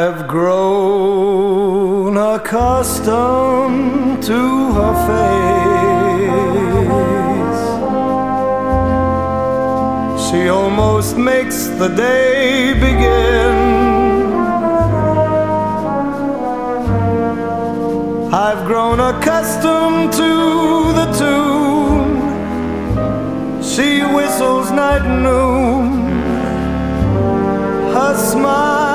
I've grown accustomed to her face. She almost makes the day begin. I've grown accustomed to the tune she whistles night and noon. Her smile